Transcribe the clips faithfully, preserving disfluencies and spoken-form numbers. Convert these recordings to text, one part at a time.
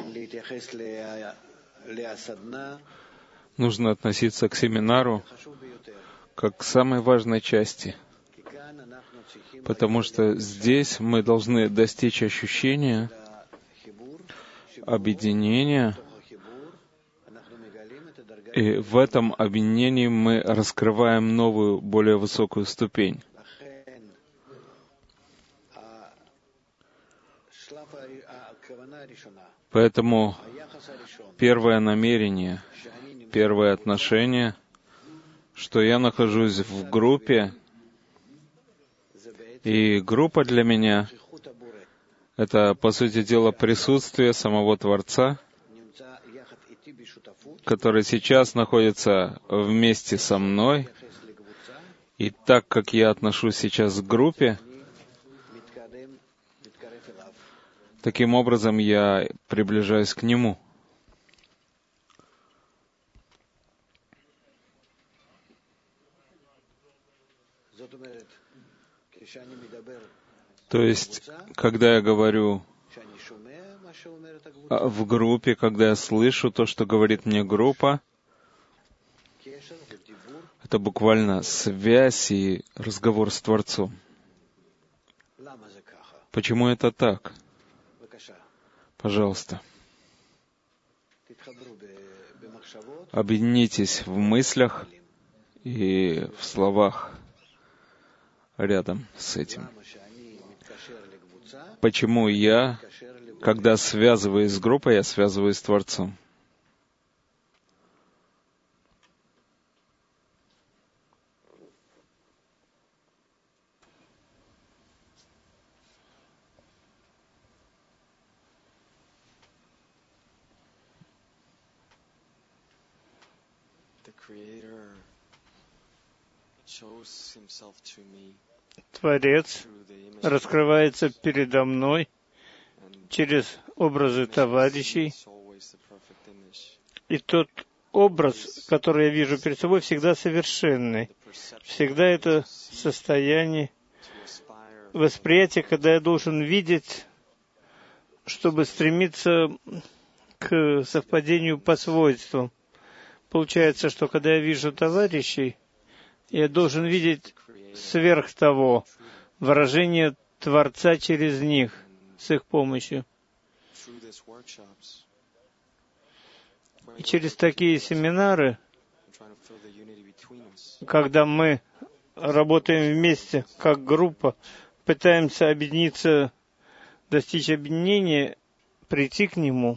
нужно относиться к семинару как к самой важной части, потому что здесь мы должны достичь ощущения объединения, и в этом объединении мы раскрываем новую, более высокую ступень. Поэтому первое намерение, первое отношение, что я нахожусь в группе, и группа для меня — это, по сути дела, присутствие самого Творца, который сейчас находится вместе со мной, и так как я отношусь сейчас к группе, таким образом я приближаюсь к Нему. То есть, когда я говорю в группе, когда я слышу то, что говорит мне группа, это буквально связь и разговор с Творцом. Почему это так? Пожалуйста. Объединитесь в мыслях и в словах рядом с этим. Почему я, когда связываюсь с группой, я связываюсь с Творцом? Творец раскрывается передо мной через образы товарищей, и тот образ, который я вижу перед собой, всегда совершенный. Всегда это состояние восприятия, когда я должен видеть, чтобы стремиться к совпадению по свойствам. Получается, что когда я вижу товарищей, я должен видеть сверх того выражение Творца через них, с их помощью. И через такие семинары, когда мы работаем вместе, как группа, пытаемся объединиться, достичь объединения, прийти к Нему,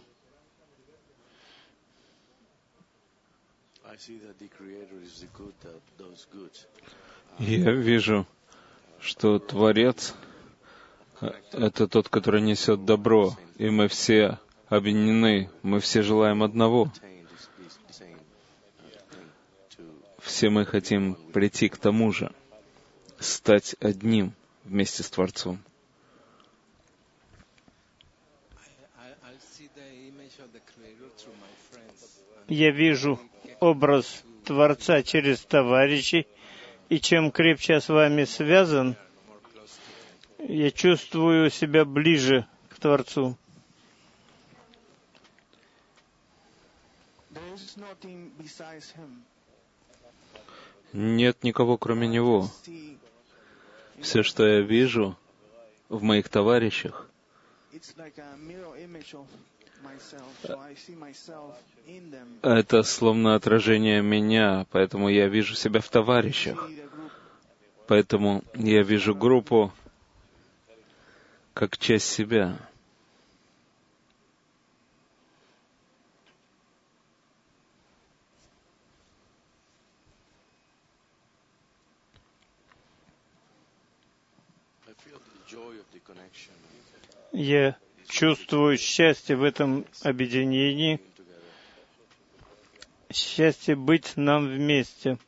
я вижу, что Творец — это тот, который несет добро, и мы все объединены, мы все желаем одного. Все мы хотим прийти к тому же, стать одним вместе с Творцом. Я вижу образ Творца через товарищей, и чем крепче я с вами связан, я чувствую себя ближе к Творцу. Нет никого, кроме Него. Все, что я вижу в моих товарищах, это словно отражение меня, поэтому я вижу себя в товарищах. Поэтому я вижу группу как часть себя. Я чувствую счастье в этом объединении, счастье быть нам вместе.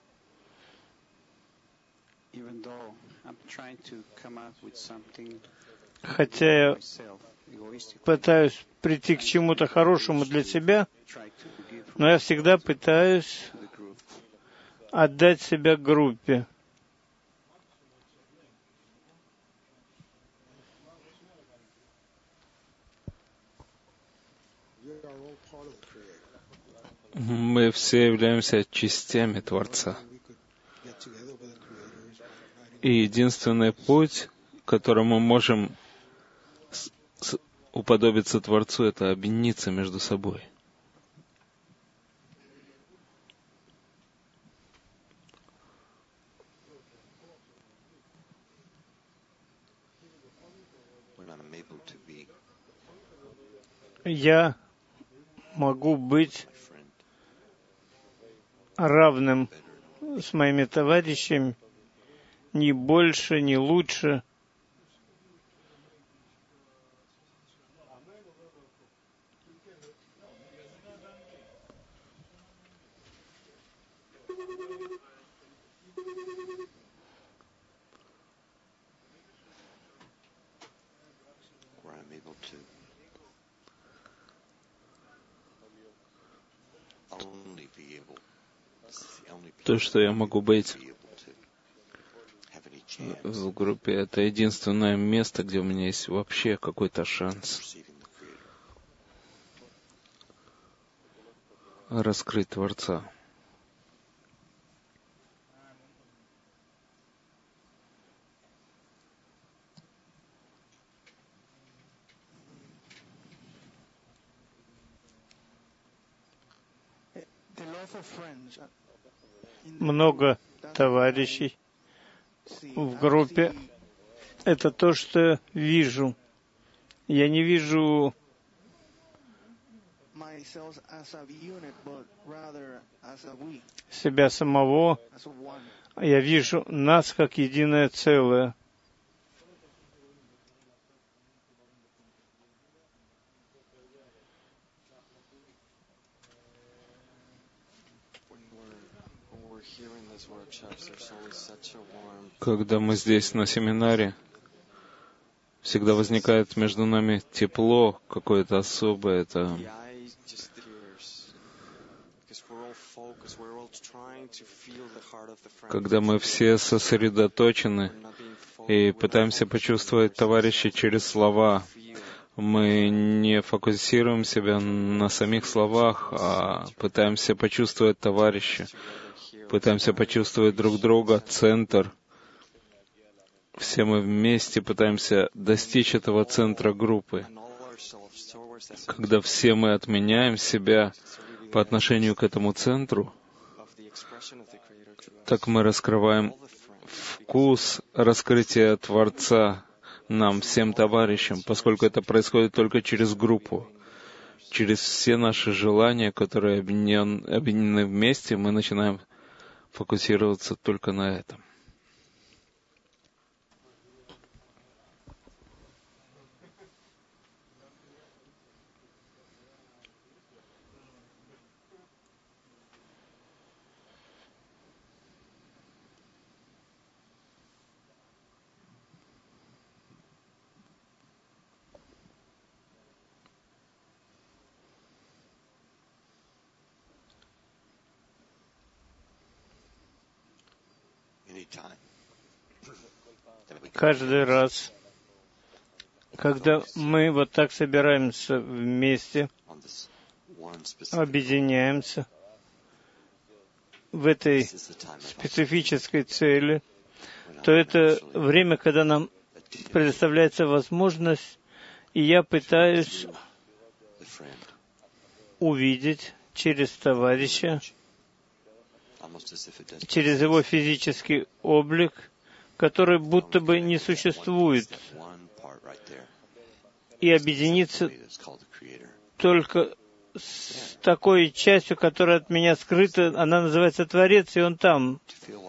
Хотя я пытаюсь прийти к чему-то хорошему для себя, но я всегда пытаюсь отдать себя группе. Мы все являемся частями Творца. И единственный путь, которым мы можем уподобиться Творцу, это объединиться между собой. Я могу быть равным с моими товарищами, ни больше, ни лучше. То, что я могу быть в группе, это единственное место, где у меня есть вообще какой-то шанс раскрыть Творца. Много товарищей в группе. Это то, что вижу. Я не вижу себя самого. Я вижу нас как единое целое. Когда мы здесь на семинаре, всегда возникает между нами тепло какое-то особое. Это когда мы все сосредоточены и пытаемся почувствовать товарища через слова. Мы не фокусируем себя на самих словах, а пытаемся почувствовать товарища, пытаемся почувствовать друг друга, центр. Все мы вместе пытаемся достичь этого центра группы. Когда все мы отменяем себя по отношению к этому центру, так мы раскрываем вкус раскрытия Творца нам, всем товарищам, поскольку это происходит только через группу. Через все наши желания, которые объединен, объединены вместе, мы начинаем фокусироваться только на этом. Каждый раз, когда мы вот так собираемся вместе, объединяемся в этой специфической цели, то это время, когда нам предоставляется возможность, и я пытаюсь увидеть через товарища, через его физический облик, который будто бы не существует, и объединиться только с такой частью, которая от меня скрыта, она называется Творец, и он там.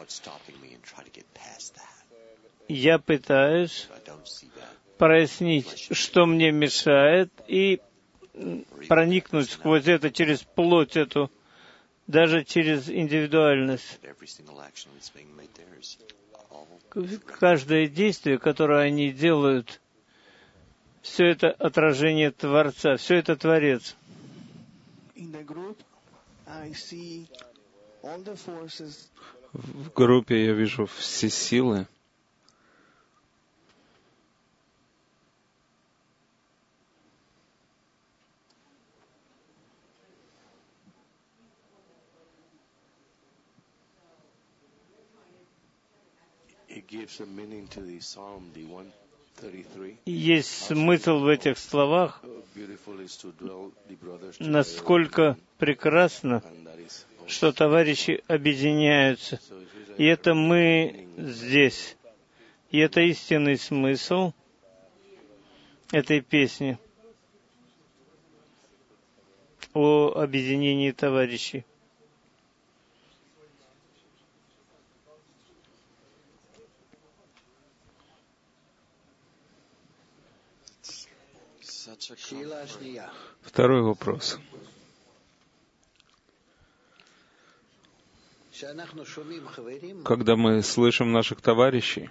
Я пытаюсь прояснить, что мне мешает, и проникнуть сквозь это, через плоть эту, даже через индивидуальность. Каждое действие, которое они делают, все это отражение Творца, все это Творец. В группе я вижу все силы, Есть смысл в этих словах, насколько прекрасно, что товарищи объединяются. И это мы здесь. И это истинный смысл этой песни о объединении товарищей. Второй вопрос. Когда мы слышим наших товарищей,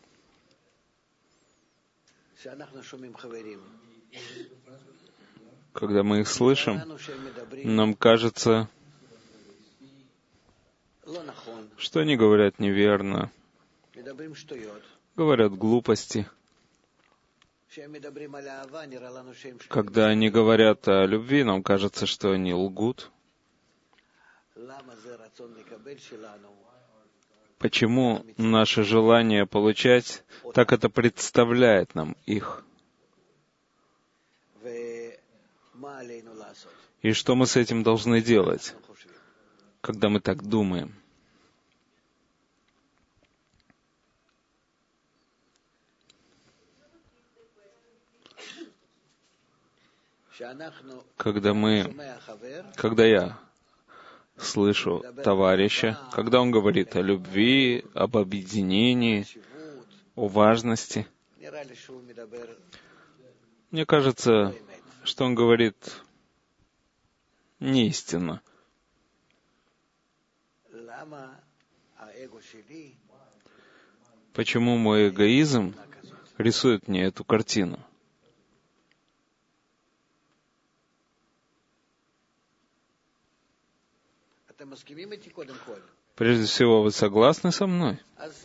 когда мы их слышим, нам кажется, что они говорят неверно, говорят глупости. Когда они говорят о любви, нам кажется, что они лгут. Почему наше желание получать так это представляет нам их? И что мы с этим должны делать, когда мы так думаем? Когда мы, когда я слышу товарища, когда он говорит о любви, об объединении, о важности, мне кажется, что он говорит неистинно. Почему мой эгоизм рисует мне эту картину? Прежде всего, вы согласны со мной?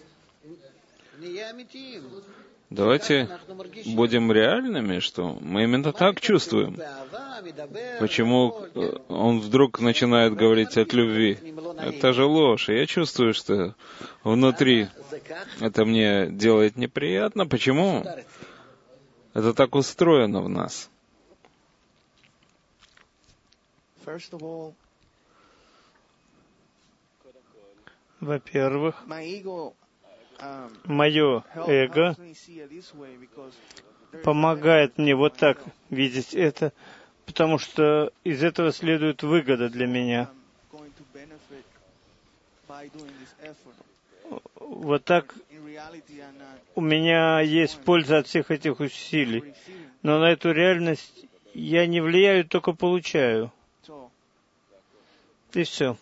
Давайте будем реальными, что мы именно так чувствуем. Почему он вдруг начинает говорить от любви? Это же ложь. И я чувствую, что внутри это мне делает неприятно. Почему? Это так устроено в нас. Во-первых, мое эго помогает мне вот так видеть это, потому что из этого следует выгода для меня. Вот так у меня есть польза от всех этих усилий, но на эту реальность я не влияю, только получаю. И все.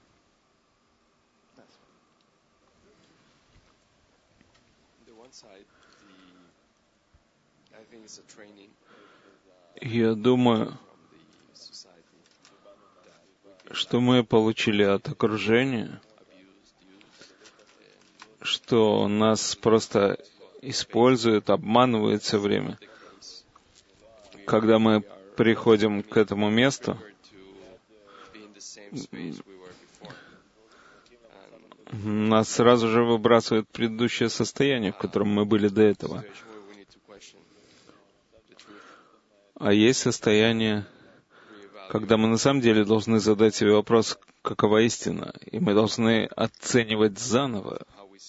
Я думаю, что мы получили от окружения, что нас просто используют, обманывают все время. Когда мы приходим к этому месту, нас сразу же выбрасывают в предыдущее состояние, в котором мы были до этого. А есть состояние, когда мы на самом деле должны задать себе вопрос, какова истина, и мы должны оценивать заново,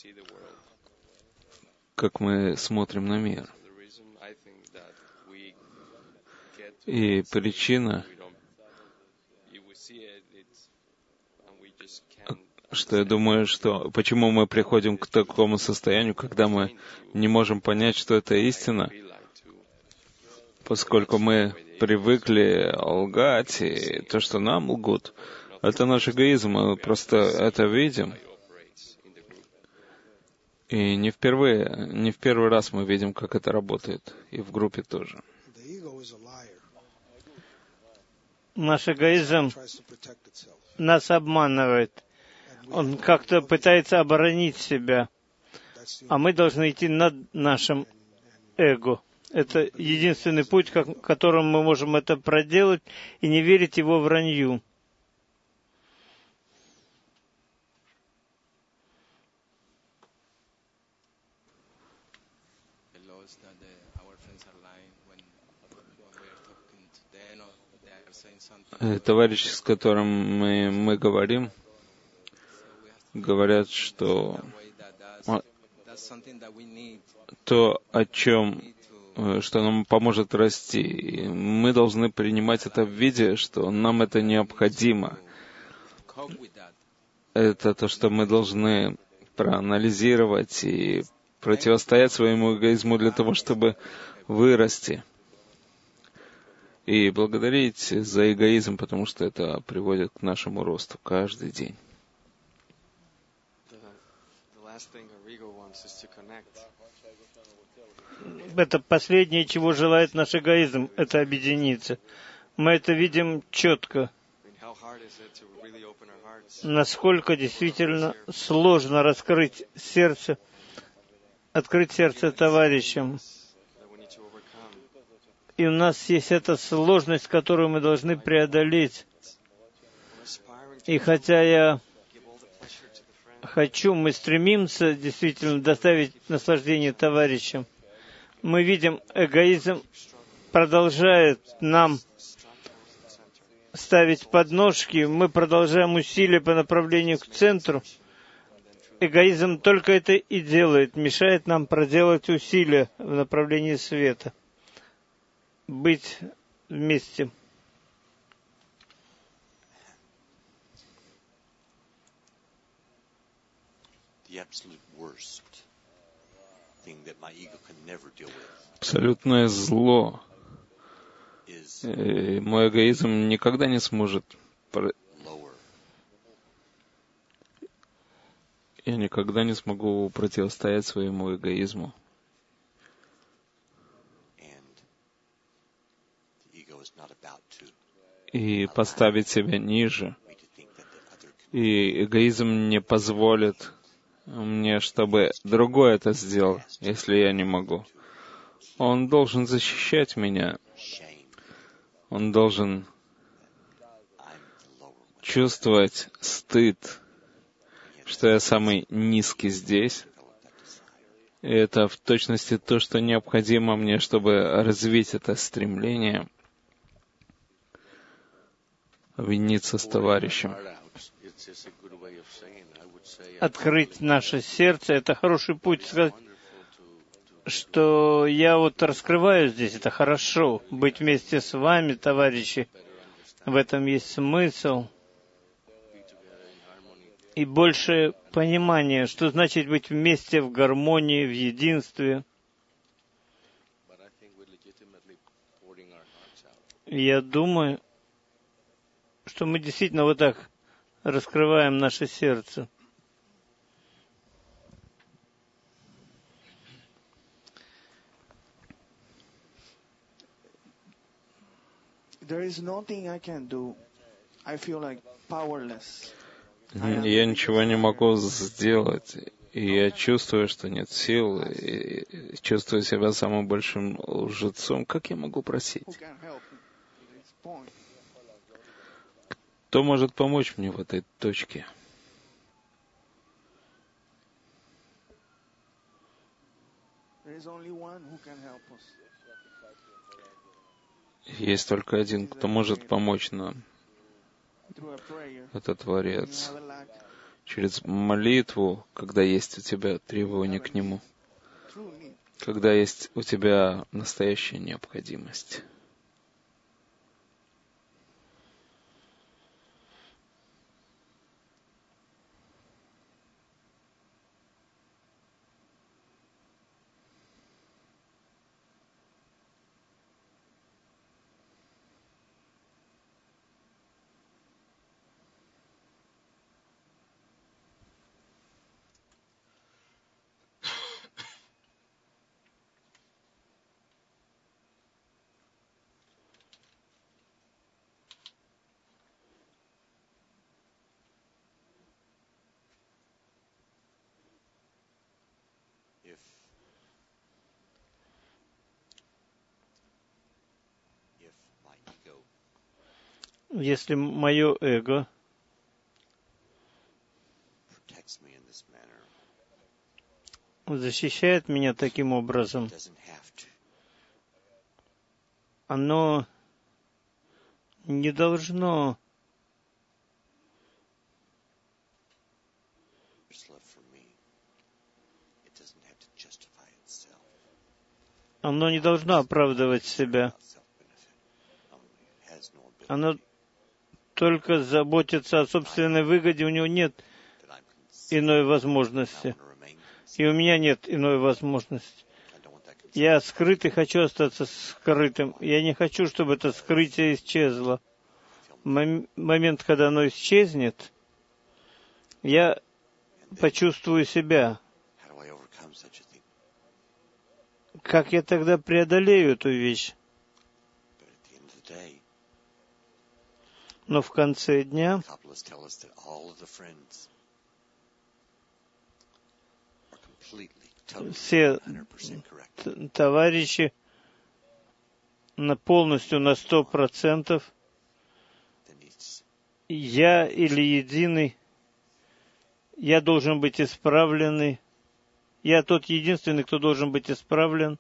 как мы смотрим на мир. И причина, что я думаю, что почему мы приходим к такому состоянию, когда мы не можем понять, что это истина, поскольку мы привыкли лгать, и то, что нам лгут, это наш эгоизм, мы просто это видим. И не впервые, не в первый раз мы видим, как это работает, и в группе тоже. Наш эгоизм нас обманывает. Он как-то пытается оборонить себя, а мы должны идти над нашим эго. Это единственный путь, как, которым мы можем это проделать, и не верить его вранью. Э, Товарищи, с которым мы, мы говорим, говорят, что а, то, о чем, э, что нам поможет расти, и мы должны принимать это в виде, что нам это необходимо. Это то, что мы должны проанализировать и противостоять своему эгоизму для того, чтобы вырасти. И благодарить за эгоизм, потому что это приводит к нашему росту каждый день. Это последнее, чего желает наш эгоизм, это объединиться. Мы это видим четко. Насколько действительно сложно раскрыть сердце, открыть сердце товарищам. И у нас есть эта сложность, которую мы должны преодолеть. И хотя я хочу, мы стремимся действительно доставить наслаждение товарищам, мы видим, эгоизм продолжает нам ставить подножки, мы продолжаем усилия по направлению к центру. Эгоизм только это и делает, мешает нам проделать усилия в направлении света, быть вместе. Абсолютное зло. И мой эгоизм никогда не сможет... Я никогда не смогу противостоять своему эгоизму. И поставить себя ниже. И эгоизм не позволит мне, чтобы другой это сделал, если я не могу. Он должен защищать меня. Он должен чувствовать стыд, что я самый низкий здесь. И это в точности то, что необходимо мне, чтобы развить это стремление объединиться с товарищем. Открыть наше сердце — это хороший путь сказать, что я вот раскрываю здесь, это хорошо, быть вместе с вами, товарищи, в этом есть смысл. И больше понимания, что значит быть вместе в гармонии, в единстве. И я думаю, что мы действительно вот так раскрываем наше сердце. There is nothing I can do. I feel like powerless. Я ничего не могу сделать, и я чувствую, что нет сил, и чувствую себя самым большим лжецом. Как я могу просить? Кто может помочь мне в этой точке? Есть только один, кто может помочь нам. Это Творец. Через молитву, когда есть у тебя требования к Нему, когда есть у тебя настоящая необходимость. Если мое эго защищает меня таким образом, оно не должно оно не должно оправдывать себя. Оно только заботится о собственной выгоде, у него нет иной возможности. И у меня нет иной возможности. Я скрытый, хочу остаться скрытым. Я не хочу, чтобы это скрытие исчезло. В момент, когда оно исчезнет, я почувствую себя. Как я тогда преодолею эту вещь? Но в конце дня все товарищи на полностью на сто процентов я или единый, я должен быть исправленный. Я тот единственный, кто должен быть исправлен.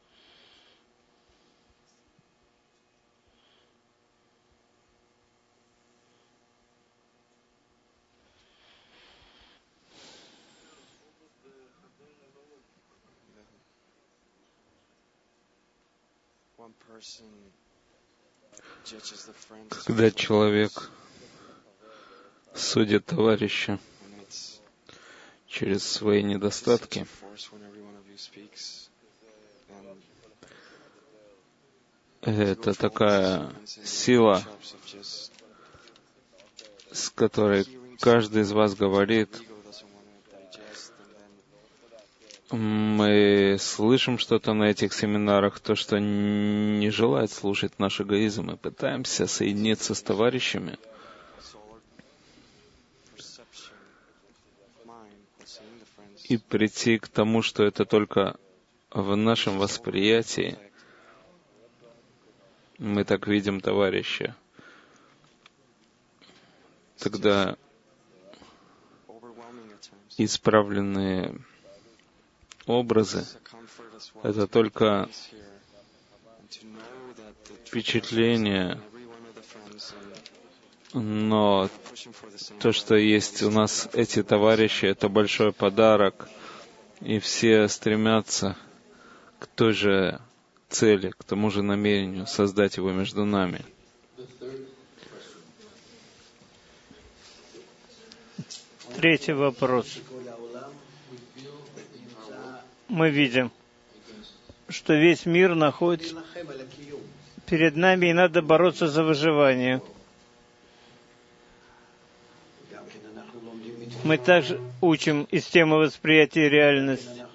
Когда человек судит товарища через свои недостатки, это такая сила, с которой каждый из вас говорит. Мы слышим что-то на этих семинарах, то, что не желает слушать наш эгоизм, и пытаемся соединиться с товарищами. И прийти к тому, что это только в нашем восприятии мы так видим товарища. Тогда исправленные образы — это только впечатление, но то, что есть у нас эти товарищи, это большой подарок, и все стремятся к той же цели, к тому же намерению создать его между нами. Третий вопрос. Мы видим, что весь мир находится перед нами, и надо бороться за выживание. Мы также учим из темы восприятия реальности.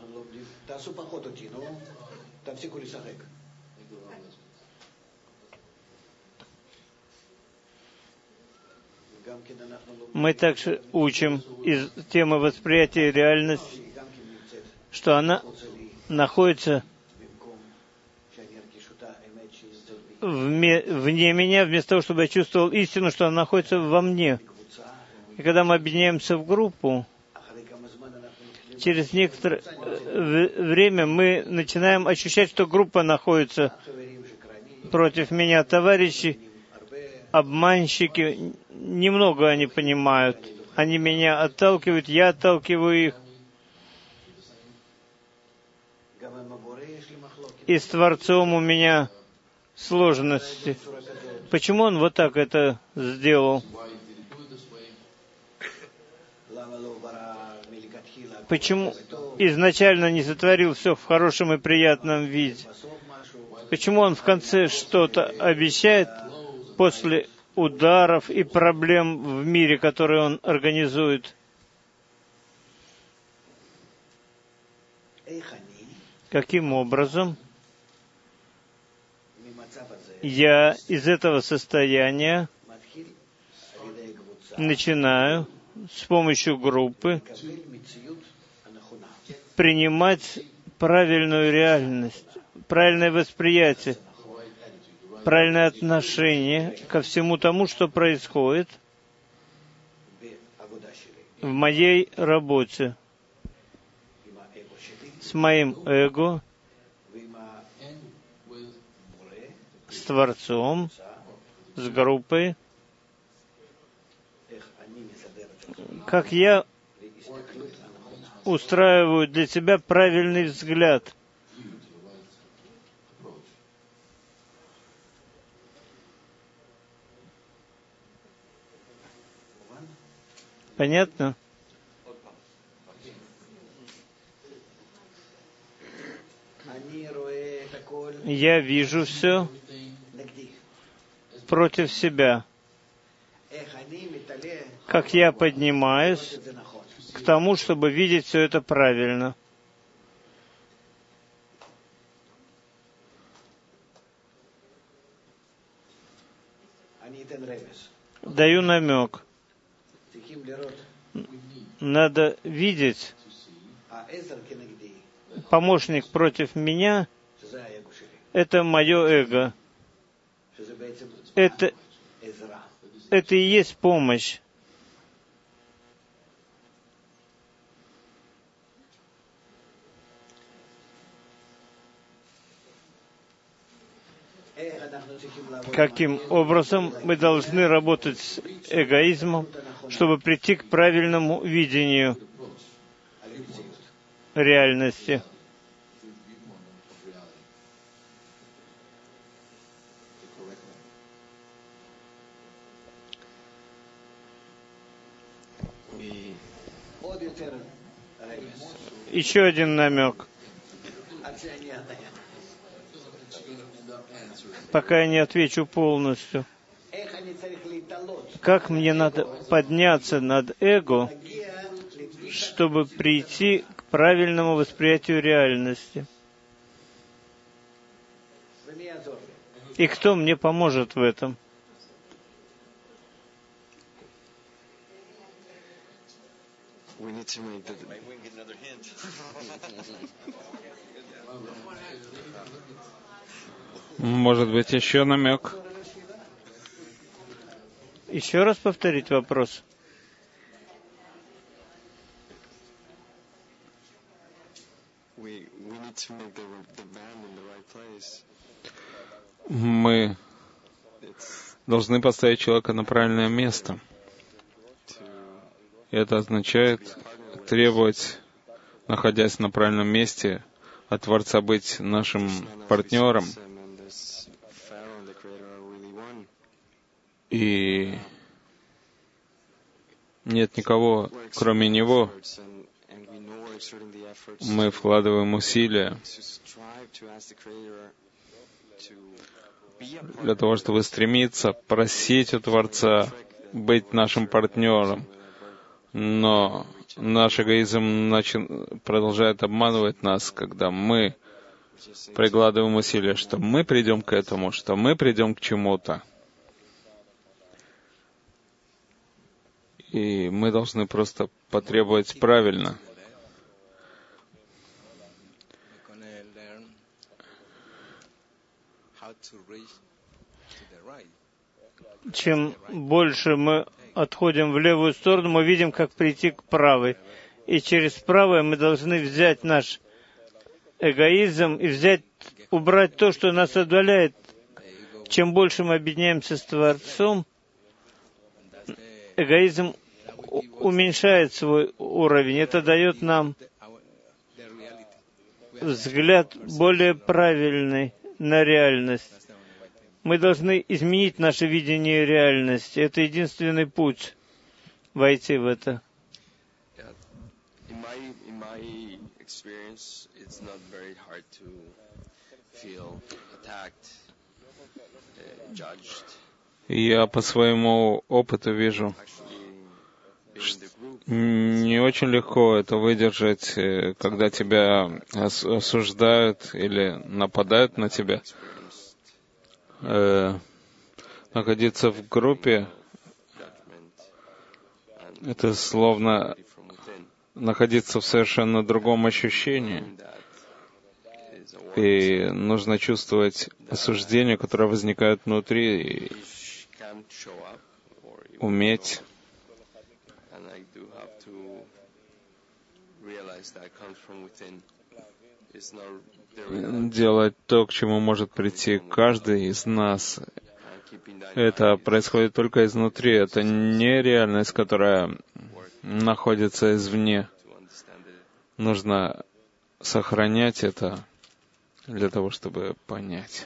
Мы также учим из темы восприятия реальности, что она находится вме, вне меня, вместо того, чтобы я чувствовал истину, что она находится во мне. И когда мы объединяемся в группу, через некоторое время мы начинаем ощущать, что группа находится против меня. Товарищи, обманщики, немного они понимают. Они меня отталкивают, я отталкиваю их. И с Творцом у меня сложности. Почему он вот так это сделал? Почему изначально не сотворил все в хорошем и приятном виде? Почему он в конце что-то обещает после ударов и проблем в мире, которые он организует? Каким образом я из этого состояния начинаю с помощью группы принимать правильную реальность, правильное восприятие, правильное отношение ко всему тому, что происходит в моей работе, с моим эго, с Творцом, с группой, как я устраиваю для себя правильный взгляд. Понятно? Я вижу все против себя. Как я поднимаюсь к тому, чтобы видеть все это правильно. Даю намек. Надо видеть помощник против меня — это мое эго. Это, это и есть помощь. Каким образом мы должны работать с эгоизмом, чтобы прийти к правильному видению реальности? Еще один намек. Пока я не отвечу полностью. Как мне надо подняться над эго, чтобы прийти к правильному восприятию реальности? И кто мне поможет в этом? Может быть, еще намек? Еще раз повторить вопрос. Мы должны поставить человека на правильное место. И это означает требовать, находясь на правильном месте, от Творца быть нашим партнером. И нет никого, кроме Него. Мы вкладываем усилия для того, чтобы стремиться просить у Творца быть нашим партнером. Но наш эгоизм начи- продолжает обманывать нас, когда мы прикладываем усилия, что мы придем к этому, что мы придем к чему-то. И мы должны просто потребовать правильно. Чем больше мы отходим в левую сторону, мы видим, как прийти к правой. И через правое мы должны взять наш эгоизм и взять, убрать то, что нас отдаляет. Чем больше мы объединяемся с Творцом, эгоизм уменьшает свой уровень. Это дает нам взгляд более правильный на реальность. Мы должны изменить наше видение реальности. Это единственный путь войти в это. Я по своему опыту вижу, что не очень легко это выдержать, когда тебя осуждают или нападают на тебя. Э, находиться в группе — это словно находиться в совершенно другом ощущении. И нужно чувствовать осуждение, которое возникает внутри, и уметь делать то, к чему может прийти каждый из нас. Это происходит только изнутри. Это не реальность, которая находится извне. Нужно сохранять это для того, чтобы понять.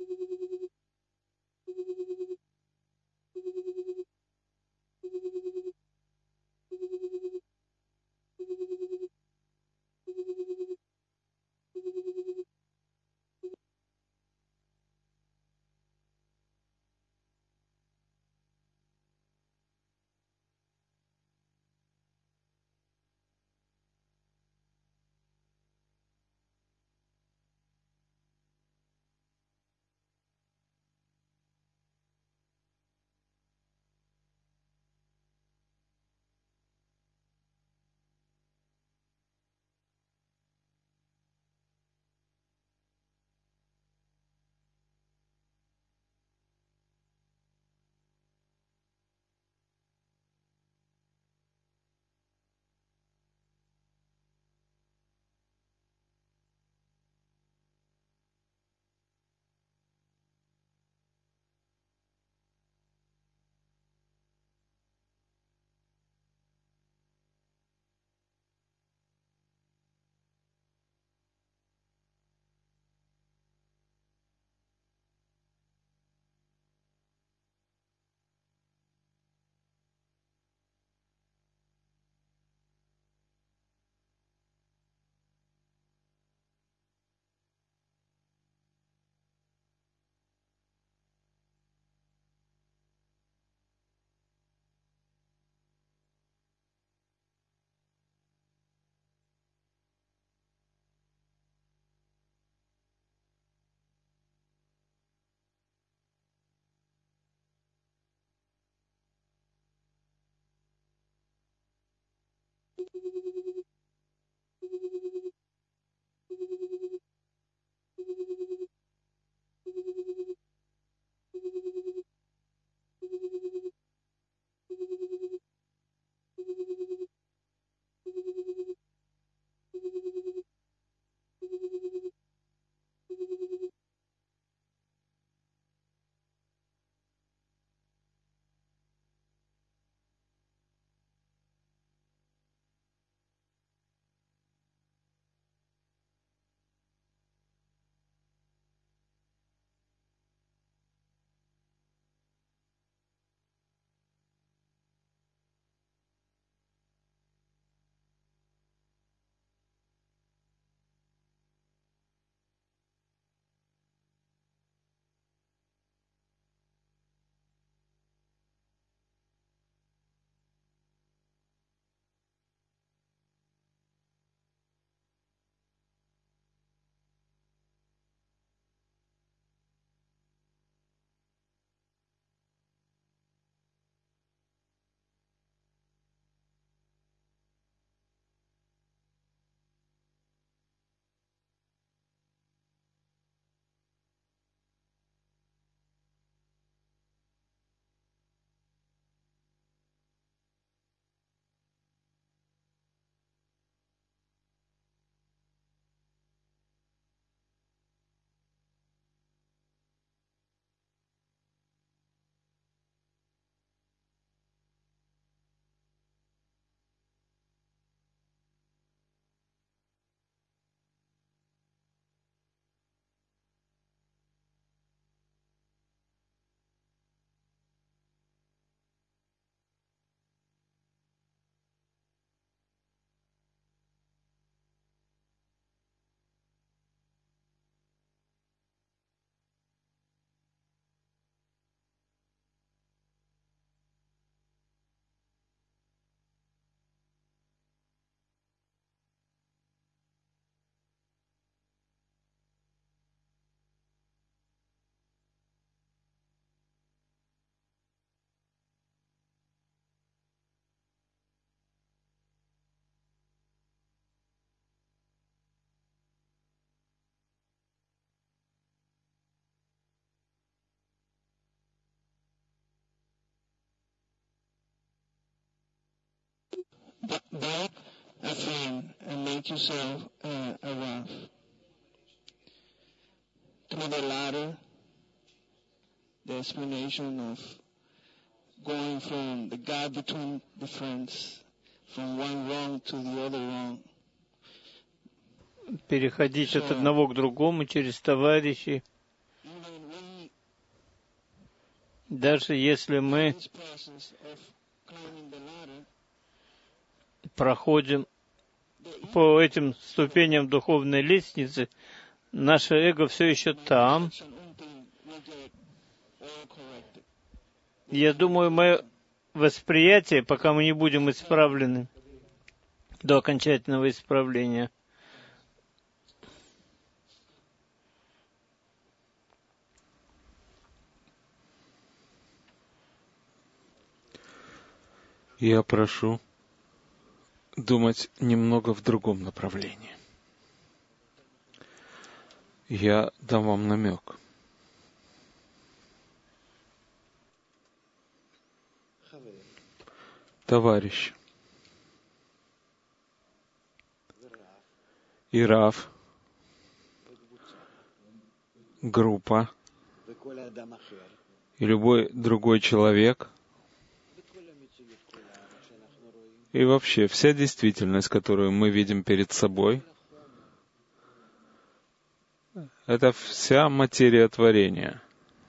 But a friend and make yourself uh, a raft. Through the ladder, the explanation of going from the gap between the friends, from one wrong to the other wrong. Переходить от одного к другому через товарищей. Even when Даже если мы this process of climbing the ladder, проходим по этим ступеням духовной лестницы, наше эго все еще там. action until we get all corrected. Я думаю, мое восприятие, пока мы не будем исправлены до окончательного исправления, Я прошу думать немного в другом направлении. Я дам вам намек. Товарищ и Рав, группа и любой другой человек, и вообще вся действительность, которую мы видим перед собой, это вся материя творения.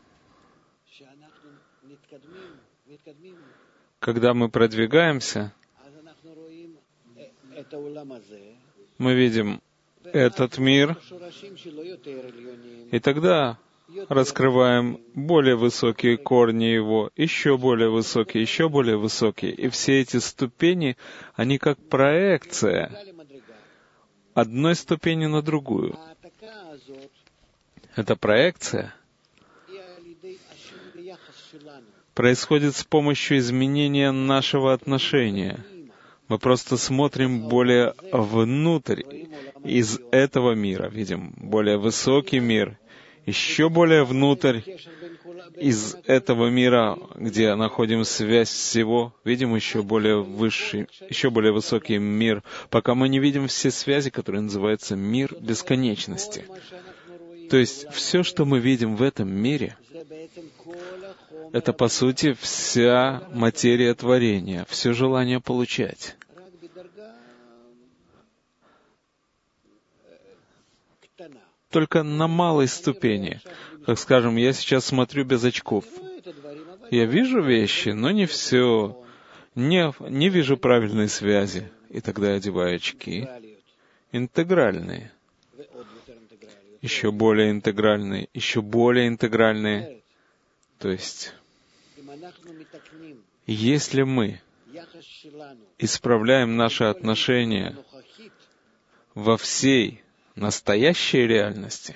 Когда мы продвигаемся, мы видим этот мир, и тогда раскрываем более высокие корни его, еще более высокие, еще более высокие. И все эти ступени, они как проекция одной ступени на другую. Эта проекция происходит с помощью изменения нашего отношения. Мы просто смотрим более внутрь из этого мира, видим более высокий мир, еще более внутрь из этого мира, где находим связь всего, видим еще более высший, еще более высокий мир, пока мы не видим все связи, которые называются мир бесконечности. То есть все, что мы видим в этом мире, это, по сути, вся материя творения, все желание получать. Только на малой ступени. Как скажем, я сейчас смотрю без очков. Я вижу вещи, но не все. Не, не вижу правильной связи. И тогда я одеваю очки. Интегральные. Еще более интегральные. Еще более интегральные. То есть, если мы исправляем наши отношения во всей настоящей реальности,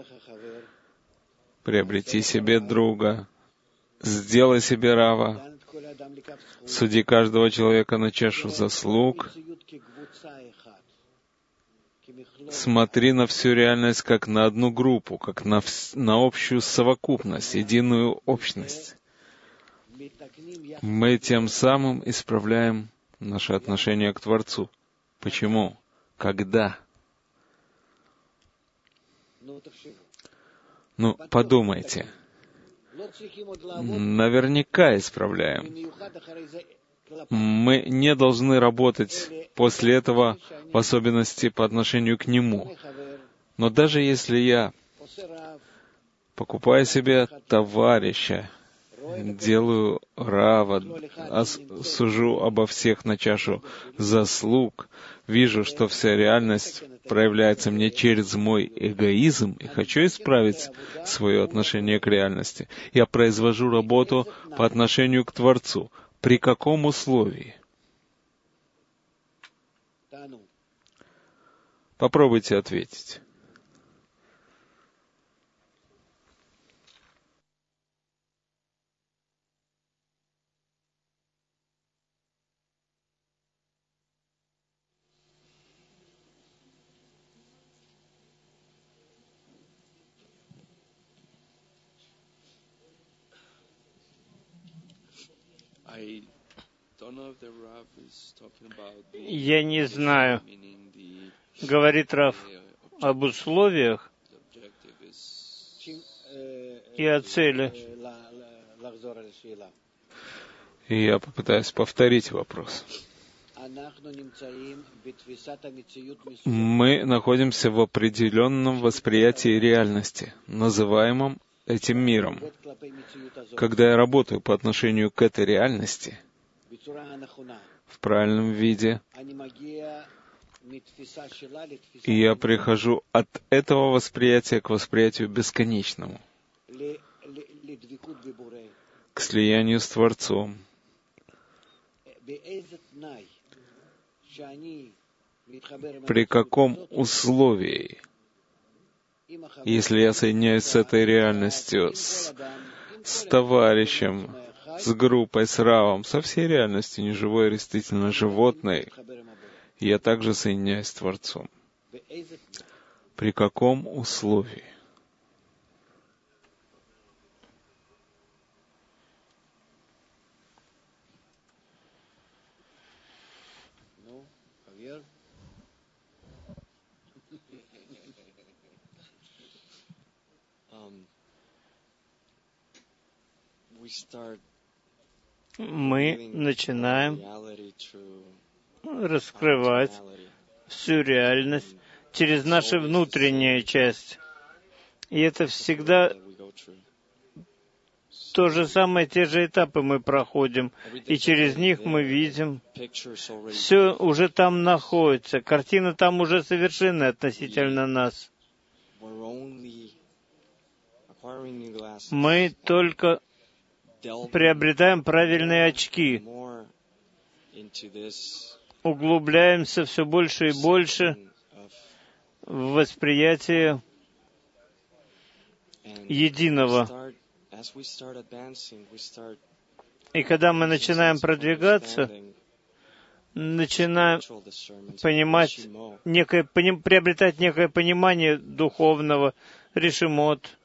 приобрети себе друга, сделай себе рава, суди каждого человека на чашу заслуг, смотри на всю реальность как на одну группу, как на, вс- на общую совокупность, единую общность. Мы тем самым исправляем наше отношение к Творцу. Почему? Когда? Ну, подумайте. Наверняка исправляем. Мы не должны работать после этого, в особенности по отношению к Нему. Но даже если я покупаю себе товарища, делаю рава, сужу обо всех на чашу заслуг, вижу, что вся реальность проявляется мне через мой эгоизм, и хочу исправить свое отношение к реальности. Я произвожу работу по отношению к Творцу. При каком условии? Попробуйте ответить. Я не знаю, говорит Рав об условиях и о цели. И я попытаюсь повторить вопрос. Мы находимся в определенном восприятии реальности, называемом этим миром. Когда я работаю по отношению к этой реальности в правильном виде, и я прихожу от этого восприятия к восприятию бесконечному, к слиянию с Творцом. При каком условии, если я соединяюсь с этой реальностью, с, с товарищем, с группой, с равом, со всей реальностью, неживой, растительно животной, я также соединяюсь с Творцом. При каком условии? Мы начинаем раскрывать всю реальность через нашу внутреннюю часть. И это всегда то же самое, те же этапы мы проходим, и через них мы видим, все уже там находится, картина там уже совершенная относительно нас. Мы только приобретаем правильные очки, углубляемся все больше и больше в восприятие единого. И когда мы начинаем продвигаться, начинаем понимать некое, приобретать некое понимание духовного, решимот,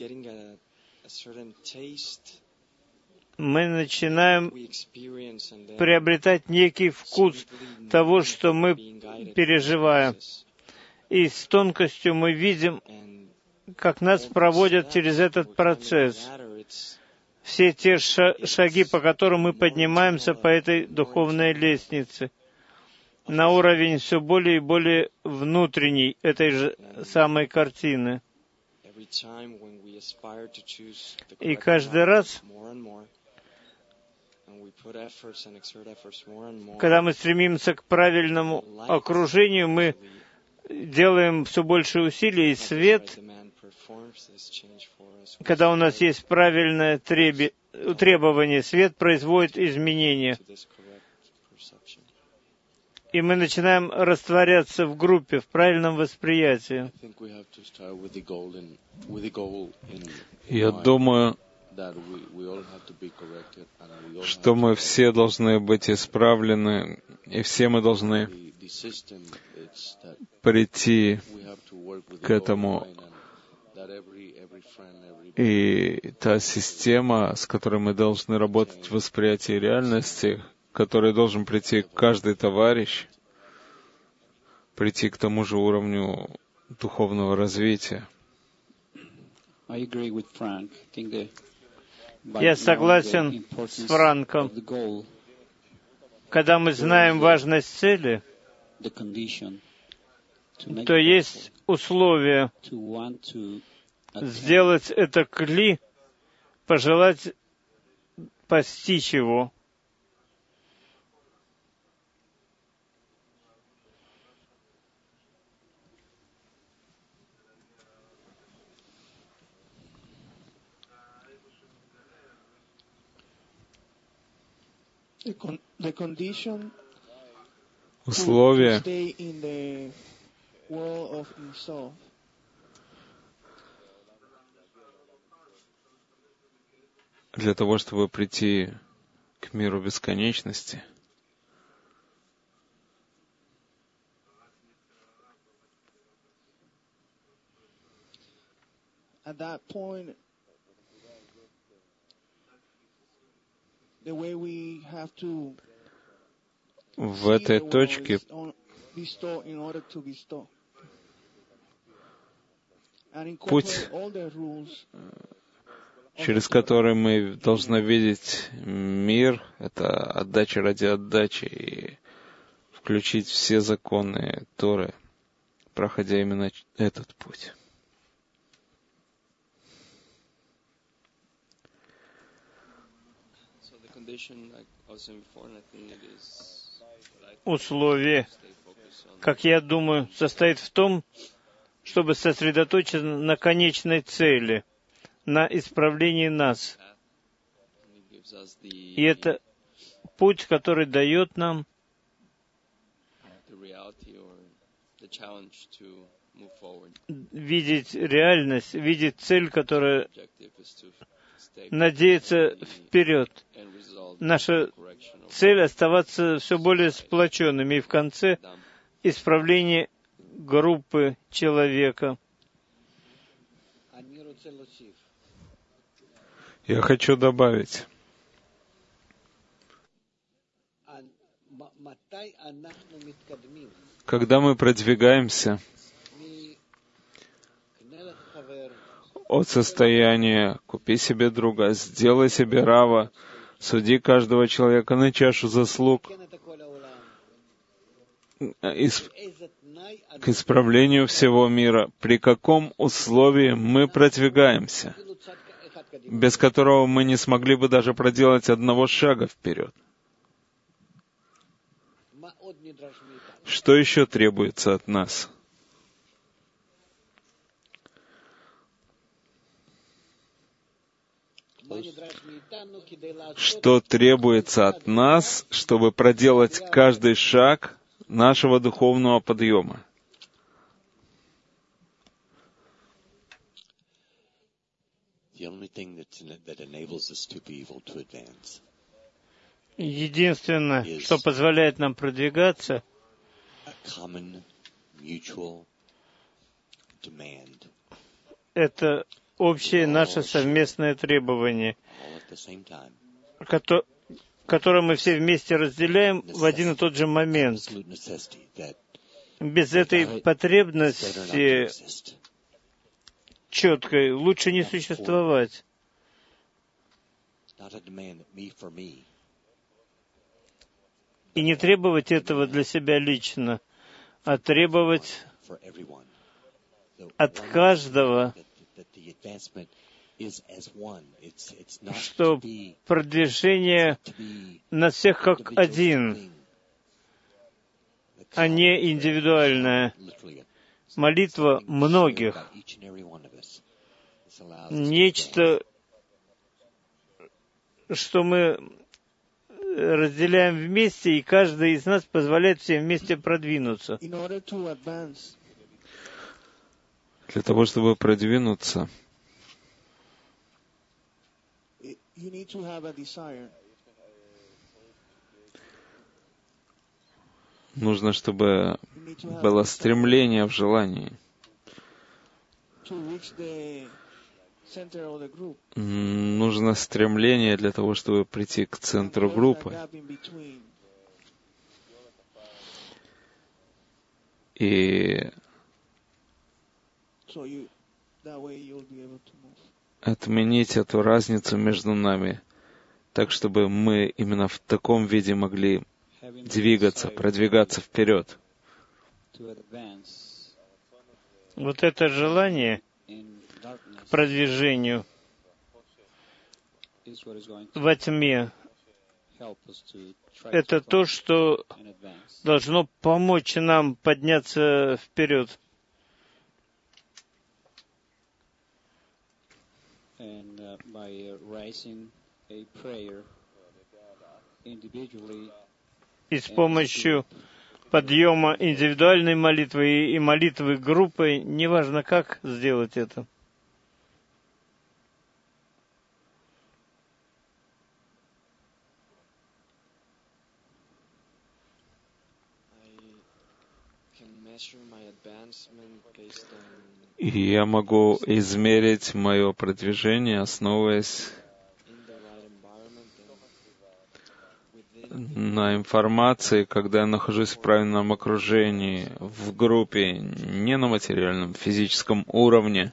мы начинаем приобретать некий вкус того, что мы переживаем. И с тонкостью мы видим, как нас проводят через этот процесс. Все те шаги, по которым мы поднимаемся по этой духовной лестнице, на уровень все более и более внутренней этой же самой картины. И каждый раз, когда мы стремимся к правильному окружению, мы делаем все больше усилий, и свет, когда у нас есть правильное треби, требование, свет производит изменения. И мы начинаем растворяться в группе, в правильном восприятии. Я думаю, что мы все должны быть исправлены, и все мы должны прийти к этому. И та система, с которой мы должны работать в восприятии реальности, к которой должен прийти каждый товарищ, прийти к тому же уровню духовного развития. Я согласен с Франком. Когда мы знаем важность цели, то есть условия сделать это кли, пожелать постичь его. Условия для того, чтобы прийти к миру бесконечности, в этой точке путь, через который мы должны видеть мир, это отдача ради отдачи, и включить все законы Торы, проходя именно этот путь. условие, как я думаю, состоит в том, чтобы сосредоточиться на конечной цели, на исправлении нас. И это путь, который дает нам видеть реальность, видеть цель, которая надеется вперед. Наша цель — оставаться все более сплоченными и в конце исправление группы человека. Я хочу добавить. Когда мы продвигаемся от состояния «купи себе друга», «сделай себе рава», «суди каждого человека на чашу заслуг», к исправлению всего мира, при каком условии мы продвигаемся, без которого мы не смогли бы даже проделать одного шага вперед? Что еще требуется от нас? Что требуется от нас, чтобы проделать каждый шаг нашего духовного подъема? Единственное, что позволяет нам продвигаться, это общее наше совместное требование, которое мы все вместе разделяем в один и тот же момент. Без этой потребности четкой лучше не существовать. И не требовать этого для себя лично, а требовать от каждого, что продвижение на всех как один, а не индивидуальное. Молитва многих. Нечто, что мы разделяем вместе, и каждый из нас позволяет всем вместе продвинуться. Для того, чтобы продвинуться, нужно, чтобы было стремление в желании. Нужно стремление для того, чтобы прийти к центру группы. И отменить эту разницу между нами, так, чтобы мы именно в таком виде могли двигаться, продвигаться вперед. Вот это желание к продвижению во тьме — это то, что должно помочь нам подняться вперед. И с помощью подъема индивидуальной молитвы и молитвы группы, неважно как сделать это. И я могу измерить мое продвижение, основываясь на информации, когда я нахожусь в правильном окружении, в группе, не на материальном, физическом уровне,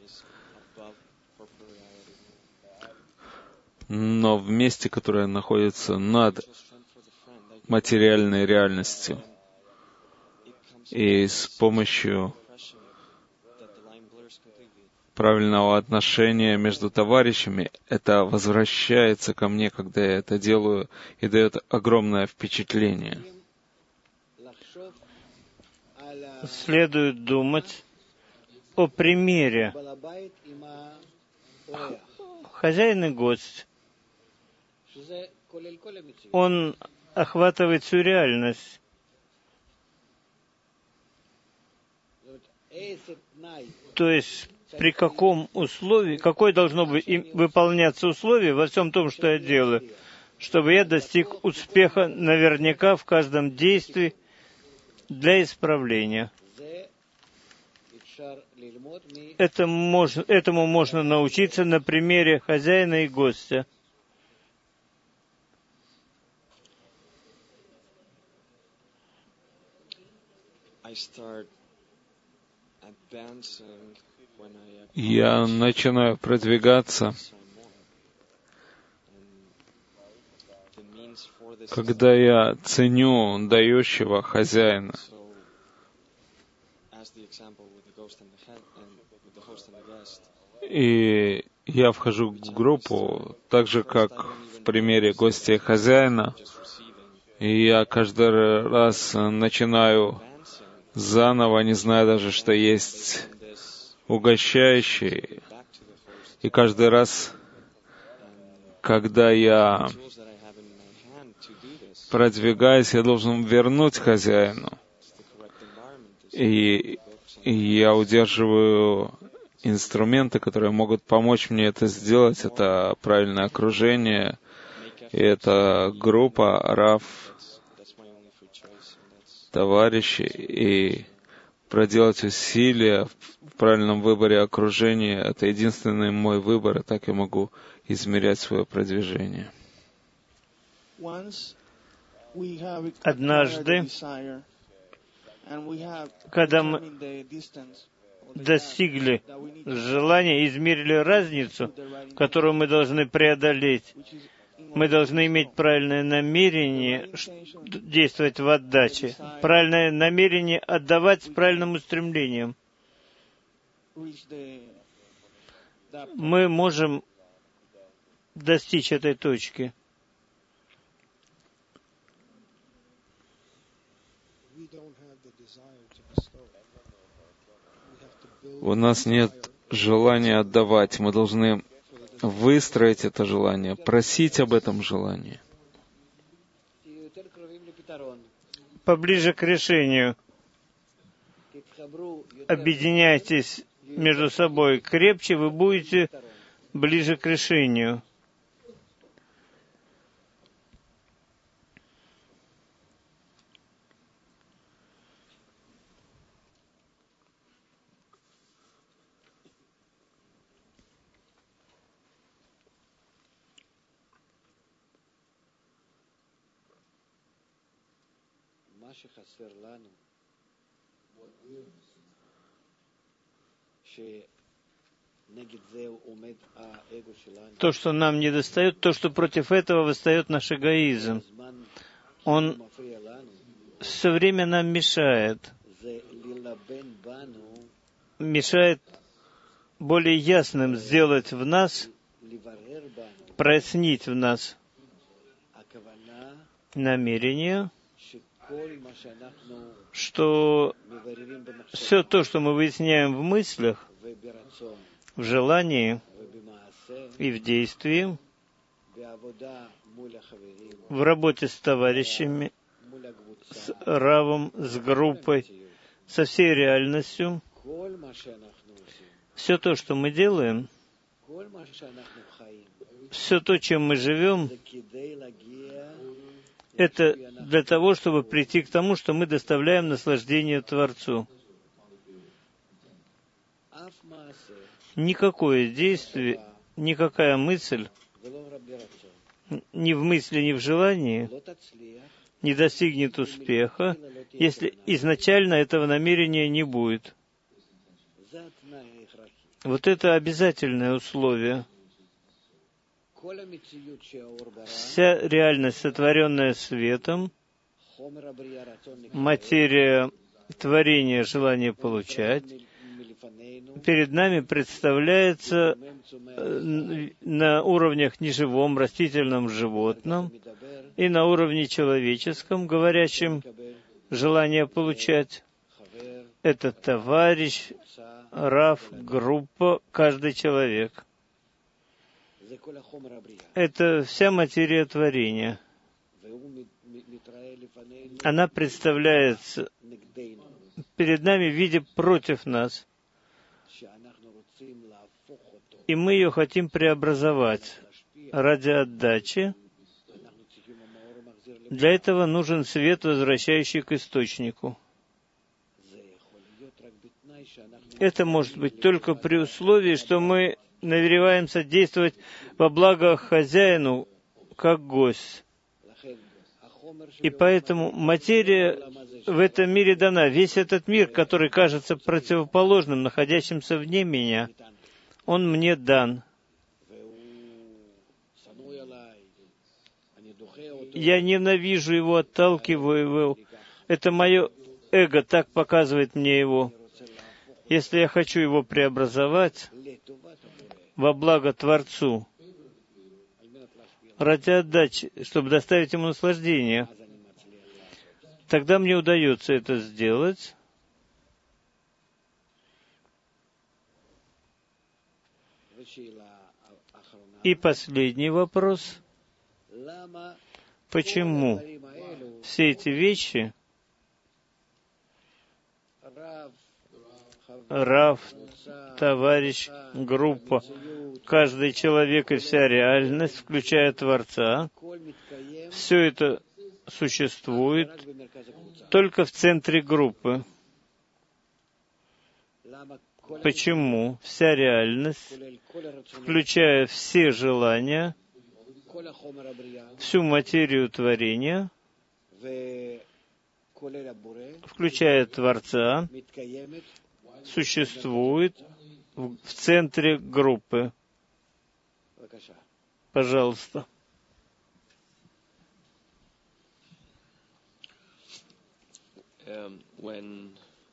но в месте, которое находится над материальной реальностью. И с помощью правильного отношения между товарищами, это возвращается ко мне, когда я это делаю, и дает огромное впечатление. Следует думать о примере. Хозяин и гость. Он охватывает всю реальность. То есть, при каком условии, какое должно быть выполняться условие во всем том, что я делаю, чтобы я достиг успеха наверняка в каждом действии для исправления. Это можно, этому можно научиться на примере хозяина и гостя. Я начинаю продвигаться, когда я ценю дающего хозяина. И я вхожу в группу, так же, как в примере гостя и хозяина, и я каждый раз начинаю заново, не зная даже, что есть угощающий. И каждый раз, когда я продвигаюсь, я должен вернуть хозяину. И, и я удерживаю инструменты, которые могут помочь мне это сделать. Это правильное окружение, и это группа, рав, товарищи, и проделать усилия в правильном выборе окружения. Это единственный мой выбор, и так я могу измерять свое продвижение. Однажды, когда мы достигли желания, измерили разницу, которую мы должны преодолеть, мы должны иметь правильное намерение действовать в отдаче, правильное намерение отдавать с правильным устремлением. Мы можем достичь этой точки. У нас нет желания отдавать. Мы должны выстроить это желание, просить об этом желании. Поближе к решению. Объединяйтесь между собой крепче, вы будете ближе к решению. То, что нам не достает, то, что против этого восстает наш эгоизм, он все время нам мешает. Мешает более ясным сделать в нас, прояснить в нас намерение, что все то, что мы выясняем в мыслях, в желании и в действии, в работе с товарищами, с равом, с группой, со всей реальностью, все то, что мы делаем, все то, чем мы живем, это для того, чтобы прийти к тому, что мы доставляем наслаждение Творцу. Никакое действие, никакая мысль, ни в мысли, ни в желании не достигнет успеха, если изначально этого намерения не будет. Вот это обязательное условие. Вся реальность, сотворенная светом, материя творения, желание получать, перед нами представляется на уровнях неживом, растительном, животном и на уровне человеческом, говорящем желание получать. Это товарищ, рав, группа, каждый человек. Это вся материя творения. Она представляется перед нами в виде против нас. И мы ее хотим преобразовать ради отдачи. Для этого нужен свет, возвращающий к источнику. Это может быть только при условии, что мы намереваемся действовать во благо хозяину, как гость. И поэтому материя в этом мире дана. Весь этот мир, который кажется противоположным, находящимся вне меня, он мне дан. Я ненавижу его, отталкиваю его. Это мое эго так показывает мне его. Если я хочу его преобразовать во благо Творцу, ради отдачи, чтобы доставить ему наслаждение, тогда мне удается это сделать. И последний вопрос. Почему все эти вещи, рав, товарищ, группа, каждый человек и вся реальность, включая Творца, все это существует только в центре группы? Почему вся реальность, включая все желания, всю материю творения, включая Творца, существует в центре группы? Пожалуйста. Um, when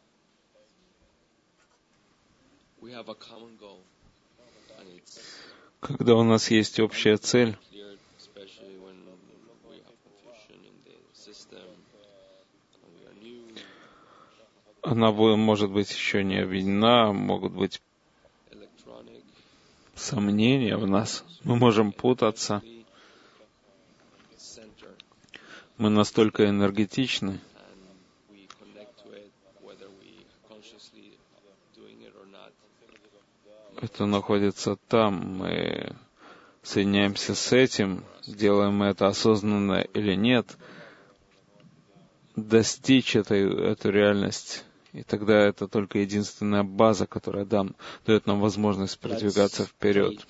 we have a common goal, and it's Когда у нас есть общая цель, clear, especially when we have confusion in the system, and we are new, она будет, может быть еще не объединена, могут быть electronic, сомнения в нас, мы можем путаться, center, мы настолько энергетичны, and we connect to it, whether we consciously doing it or not. это находится там, мы соединяемся с этим, делаем мы это осознанно или нет, достичь этой, эту реальность. И тогда это только единственная база, которая дан, дает нам возможность продвигаться вперед.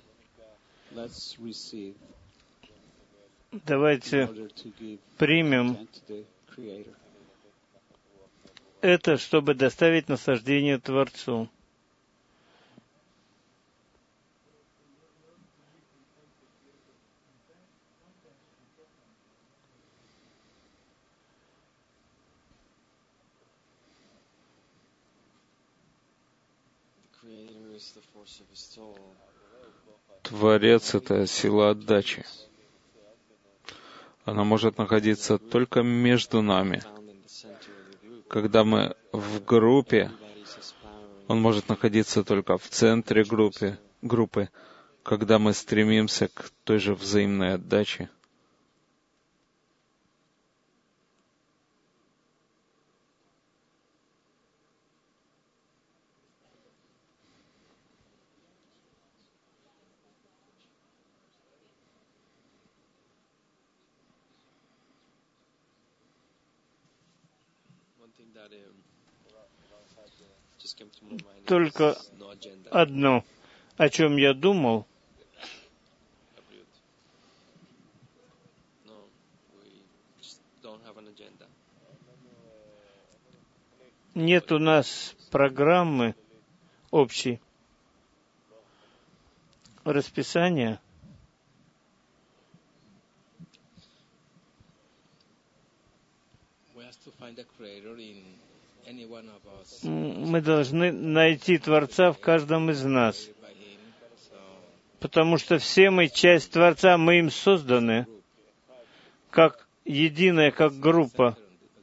Давайте примем это, чтобы доставить наслаждение Творцу. Творец — это сила отдачи. Она может находиться только между нами. Когда мы в группе, он может находиться только в центре группы, группы, когда мы стремимся к той же взаимной отдаче. Только одно, о чем я думал, нет у нас программы общей, расписания. To find the creator in Мы должны найти Творца в каждом из нас, потому что все мы часть Творца, мы им созданы, как единая, как группа.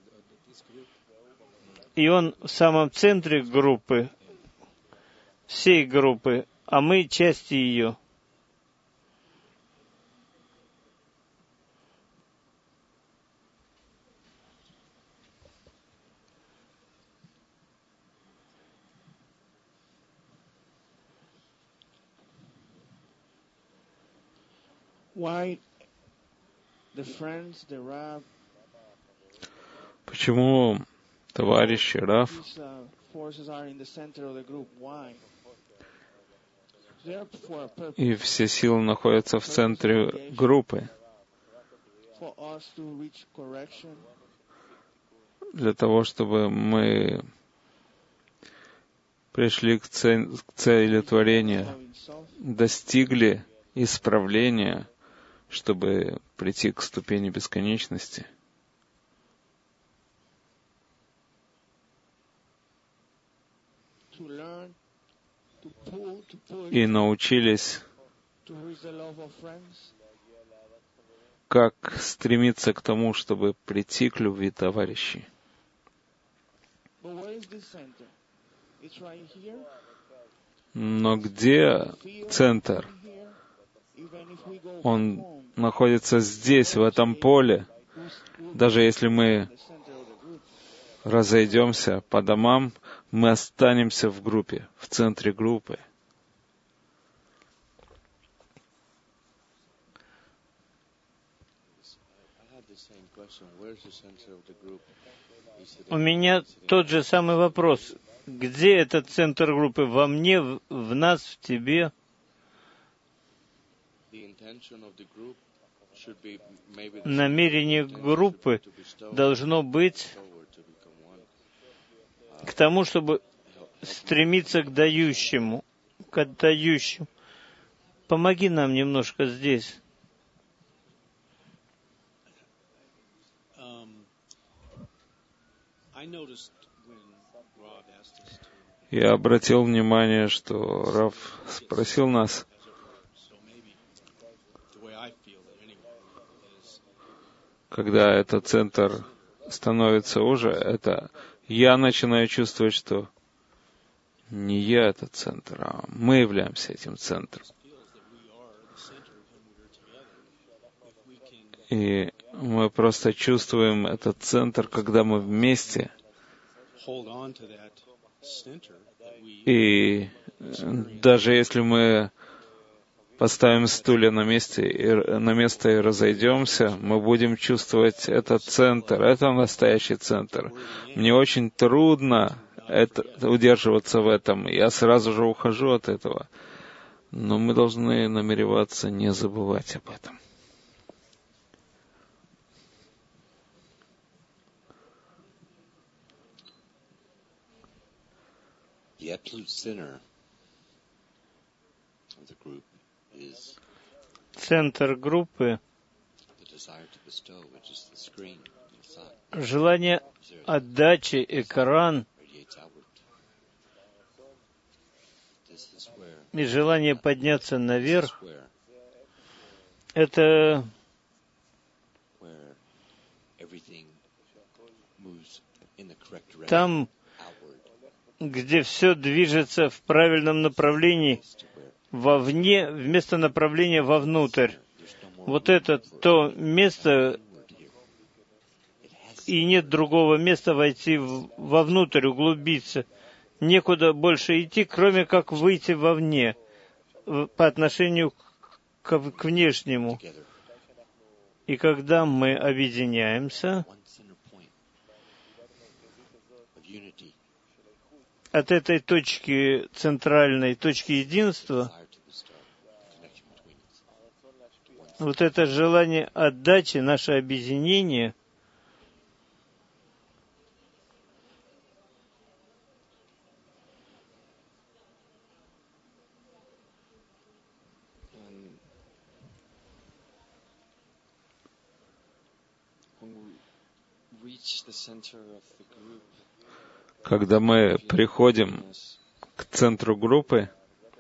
И Он в самом центре группы, всей группы, а мы части ее. Why the friends, the Rab, Почему товарищи Рав these uh, forces are in the center of the group? Why? They're for a purpose, и все силы находятся в центре группы for us to reach correction, для того, чтобы мы пришли к, цель, к цели творения, knowing self, достигли исправления, чтобы прийти к ступени бесконечности. to learn, to pull, to push, И научились, to reach the love of friends. как стремиться к тому, чтобы прийти к любви товарищей. But where is this center? It's right here. Но где центр? Here. Even if we go Он home, находится здесь, в этом поле. we'll, we'll Даже если мы be in the center of the group. разойдемся по домам, мы останемся в группе, в центре группы. У меня тот же самый вопрос. Где этот центр группы? Во мне, в, в нас, в тебе? Намерение группы должно быть к тому, чтобы стремиться к дающему, к отдающему. Помоги нам немножко здесь. Я обратил внимание, что Рав спросил нас, когда этот центр становится уже, это я начинаю чувствовать, что не я этот центр, а мы являемся этим центром. И мы просто чувствуем этот центр, когда мы вместе. И даже если мы поставим стулья на месте и, на место и разойдемся, мы будем чувствовать этот центр. Это настоящий центр. Мне очень трудно это, удерживаться в этом. Я сразу же ухожу от этого. Но мы должны намереваться не забывать об этом. The absolute center of the group is Центр группы, the desire to bestow, which is the screen inside, желание отдачи, экран radiates outward. This is where, и желание подняться this наверх, is where, это where everything moves in the correct direction, там, outward, где все движется в правильном направлении, to where вовне, вместо направления вовнутрь. there's no more Вот это то место, inward here. It has и нет другого места войти в- вовнутрь, углубиться. Некуда больше идти, кроме как выйти вовне, в- по отношению к, к внешнему. together И когда мы объединяемся, one center point of unity, от этой точки центральной, точки единства, desire to bestow, connection between us. вот это желание отдачи, наше объединение, And when we reach the center of the group, когда мы приходим к центру группы,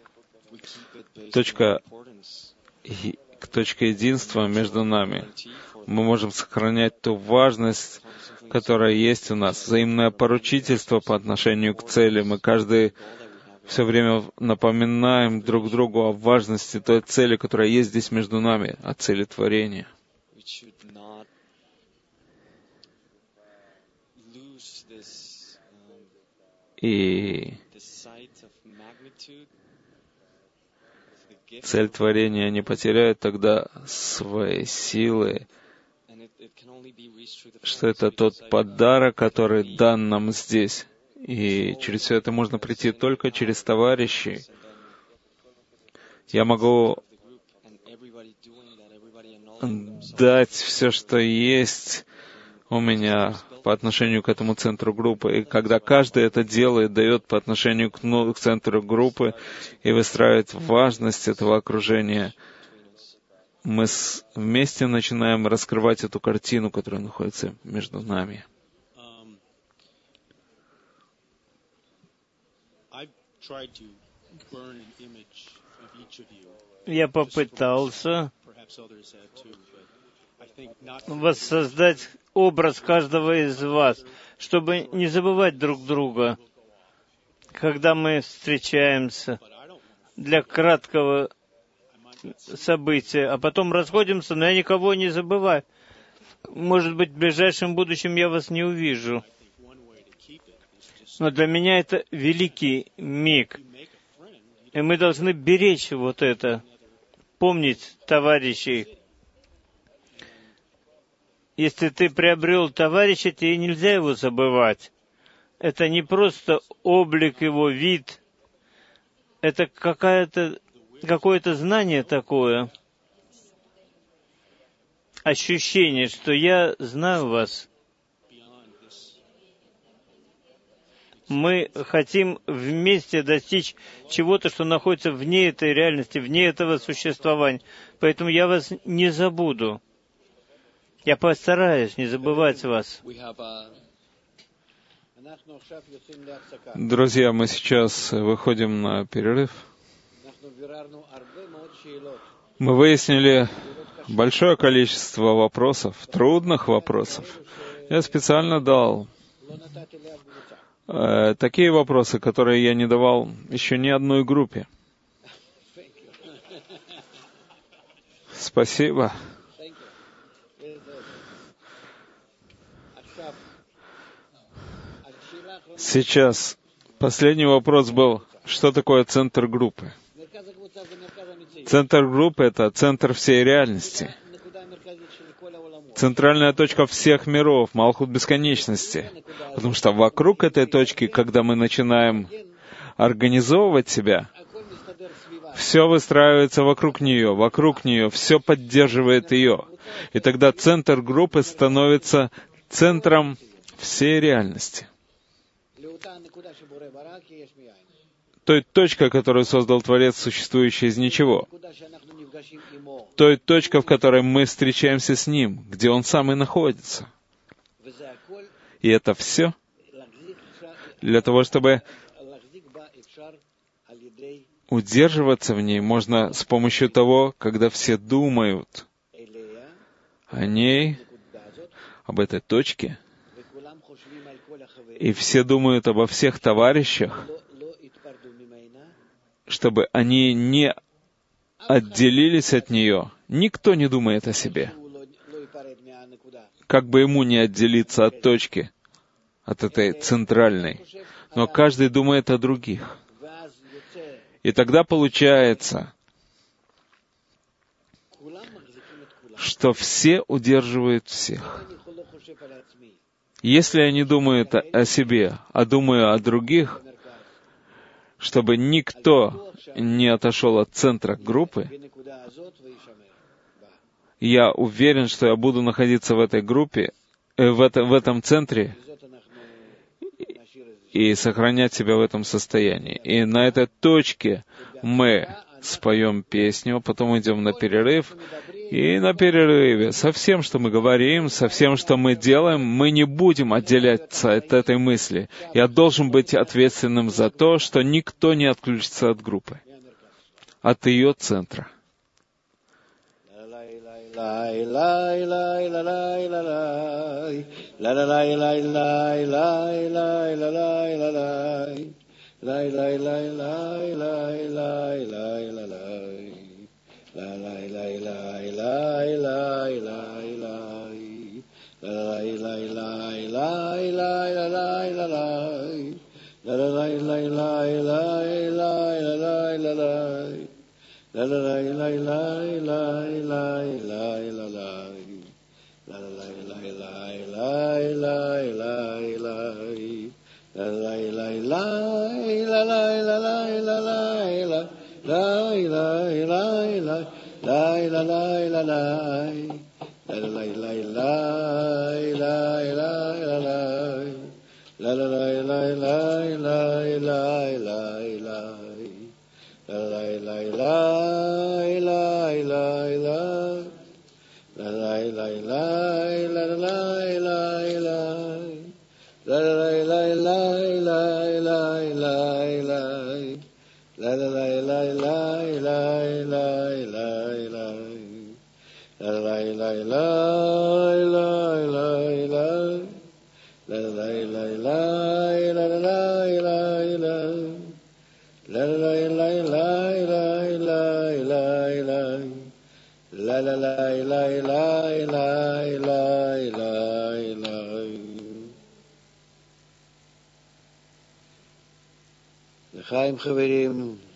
точка, к точке единства между нами, мы можем сохранять ту важность, которая есть у нас, взаимное поручительство по отношению к цели. Мы каждый все время напоминаем друг другу о важности той цели, которая есть здесь между нами, о цели творения. И цель творения не потеряет тогда своей силы, что это тот подарок, который дан нам здесь. И через все это можно прийти только через товарищей. Я могу дать все, что есть у меня по отношению к этому центру группы. И когда каждый это делает, дает по отношению к, ну, к центру группы и выстраивает важность этого окружения, мы с, вместе начинаем раскрывать эту картину, которая находится между нами. Я попытался воссоздать образ каждого из вас, чтобы не забывать друг друга, когда мы встречаемся для краткого события, а потом расходимся, но я никого не забываю. Может быть, в ближайшем будущем я вас не увижу. Но для меня это великий миг. И мы должны беречь вот это, помнить товарищей. Если ты приобрел товарища, тебе нельзя его забывать. Это не просто облик его, вид. Это какая-то, какое-то знание такое. Ощущение, что я знаю вас. Мы хотим вместе достичь чего-то, что находится вне этой реальности, вне этого существования. Поэтому я вас не забуду. Я постараюсь не забывать вас. Друзья, мы сейчас выходим на перерыв. Мы выяснили большое количество вопросов, трудных вопросов. Я специально дал э, такие вопросы, которые я не давал еще ни одной группе. Спасибо. Сейчас последний вопрос был, что такое центр группы? Центр группы — это центр всей реальности. Центральная точка всех миров, Малхут бесконечности. Потому что вокруг этой точки, когда мы начинаем организовывать себя, все выстраивается вокруг нее, вокруг нее, все поддерживает ее. И тогда центр группы становится центром всей реальности. Той точкой, которую создал Творец, существующая из ничего. Той точкой, в которой мы встречаемся с Ним, где Он сам и находится. И это все для того, чтобы удерживаться в ней, можно с помощью того, когда все думают о ней, об этой точке, и все думают обо всех товарищах, чтобы они не отделились от нее. Никто не думает о себе. Как бы ему не отделиться от точки, от этой центральной. Но каждый думает о других. И тогда получается, что все удерживают всех. Если я не думаю о себе, а думаю о других, чтобы никто не отошел от центра группы, я уверен, что я буду находиться в этой группе, э, в, это, в этом центре и сохранять себя в этом состоянии. И на этой точке мы споем песню, потом уйдем на перерыв, и на перерыве со всем, что мы говорим, со всем, что мы делаем, мы не будем отделяться от этой мысли. Я должен быть ответственным за то, что никто не отключится от группы, от ее центра. לחיים חברים.